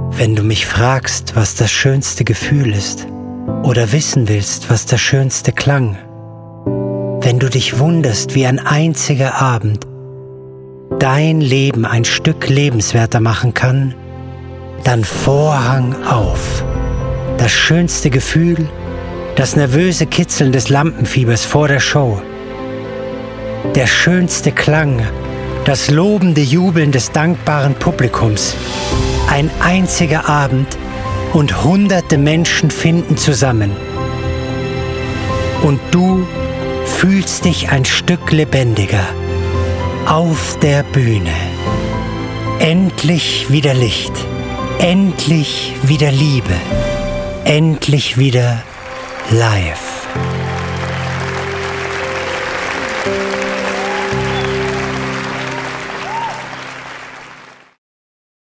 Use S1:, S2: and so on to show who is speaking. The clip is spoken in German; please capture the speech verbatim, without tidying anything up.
S1: Wenn du mich fragst, was das schönste Gefühl ist, oder wissen willst, was der schönste Klang, wenn du dich wunderst, wie ein einziger Abend dein Leben ein Stück lebenswerter machen kann, dann Vorhang auf. Das schönste Gefühl, das nervöse Kitzeln des Lampenfiebers vor der Show, der schönste Klang, das lobende Jubeln des dankbaren Publikums. Ein einziger Abend und hunderte Menschen finden zusammen. Und du fühlst dich ein Stück lebendiger auf der Bühne. Endlich wieder Licht, endlich wieder Liebe, endlich wieder live.